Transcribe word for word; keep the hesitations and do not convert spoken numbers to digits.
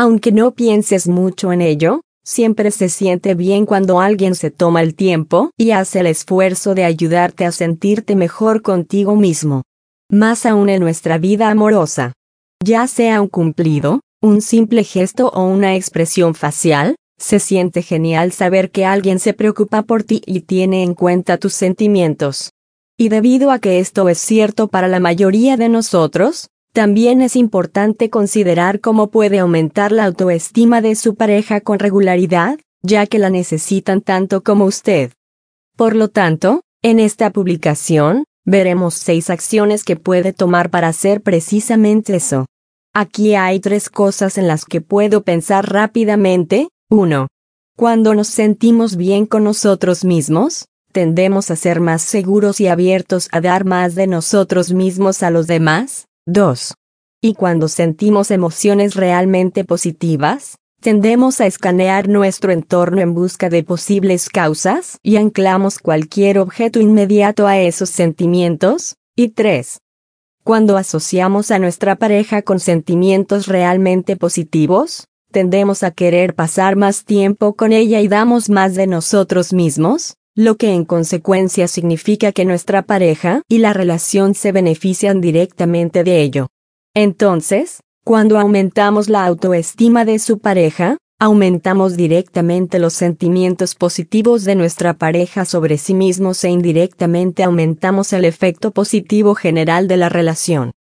Aunque no pienses mucho en ello, siempre se siente bien cuando alguien se toma el tiempo y hace el esfuerzo de ayudarte a sentirte mejor contigo mismo. Más aún en nuestra vida amorosa. Ya sea un cumplido, un simple gesto o una expresión facial, se siente genial saber que alguien se preocupa por ti y tiene en cuenta tus sentimientos. Y debido a que esto es cierto para la mayoría de nosotros, también es importante considerar cómo puede aumentar la autoestima de su pareja con regularidad, ya que la necesitan tanto como usted. Por lo tanto, en esta publicación, veremos seis acciones que puede tomar para hacer precisamente eso. Aquí hay tres cosas en las que puedo pensar rápidamente. uno. Cuando nos sentimos bien con nosotros mismos, tendemos a ser más seguros y abiertos a dar más de nosotros mismos a los demás. dos. Y cuando sentimos emociones realmente positivas, tendemos a escanear nuestro entorno en busca de posibles causas y anclamos cualquier objeto inmediato a esos sentimientos. Y tres. Cuando asociamos a nuestra pareja con sentimientos realmente positivos, tendemos a querer pasar más tiempo con ella y damos más de nosotros mismos, lo que en consecuencia significa que nuestra pareja y la relación se benefician directamente de ello. Entonces, cuando aumentamos la autoestima de su pareja, aumentamos directamente los sentimientos positivos de nuestra pareja sobre sí mismos e indirectamente aumentamos el efecto positivo general de la relación.